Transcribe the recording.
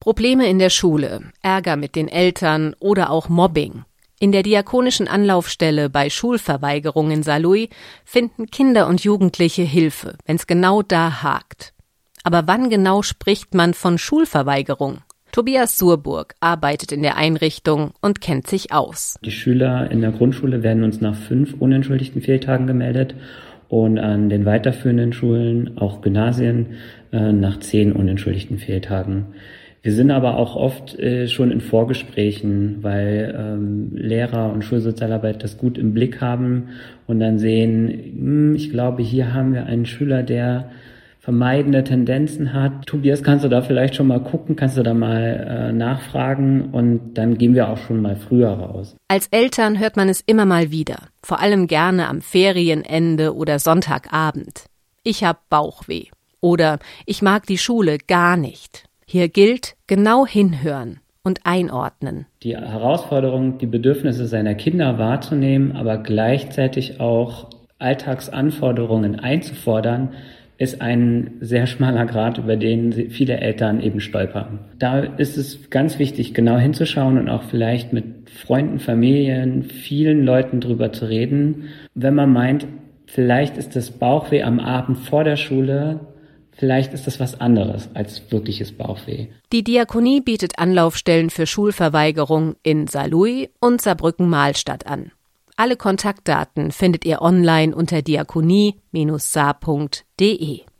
Probleme in der Schule, Ärger mit den Eltern oder auch Mobbing. In der diakonischen Anlaufstelle bei Schulverweigerung in Saarlouis finden Kinder und Jugendliche Hilfe, wenn es genau da hakt. Aber wann genau spricht man von Schulverweigerung? Tobias Surburg arbeitet in der Einrichtung und kennt sich aus. Die Schüler in der Grundschule werden uns nach 5 unentschuldigten Fehltagen gemeldet und an den weiterführenden Schulen, auch Gymnasien, nach 10 unentschuldigten Fehltagen. Wir sind aber auch oft schon in Vorgesprächen, weil Lehrer und Schulsozialarbeit das gut im Blick haben und dann sehen, ich glaube, hier haben wir einen Schüler, der vermeidende Tendenzen hat. Tobias, kannst du da vielleicht schon mal gucken, kannst du da mal nachfragen und dann gehen wir auch schon mal früher raus. Als Eltern hört man es immer mal wieder, vor allem gerne am Ferienende oder Sonntagabend. Ich hab Bauchweh oder ich mag die Schule gar nicht. Hier gilt, genau hinhören und einordnen. Die Herausforderung, die Bedürfnisse seiner Kinder wahrzunehmen, aber gleichzeitig auch Alltagsanforderungen einzufordern, ist ein sehr schmaler Grat, über den viele Eltern eben stolpern. Da ist es ganz wichtig, genau hinzuschauen und auch vielleicht mit Freunden, Familien, vielen Leuten drüber zu reden. Wenn man meint, vielleicht ist das Bauchweh am Abend vor der Schule, vielleicht ist das was anderes als wirkliches Bauchweh. Die Diakonie bietet Anlaufstellen für Schulverweigerung in Saarlouis und Saarbrücken-Mahlstadt an. Alle Kontaktdaten findet ihr online unter diakonie-saar.de.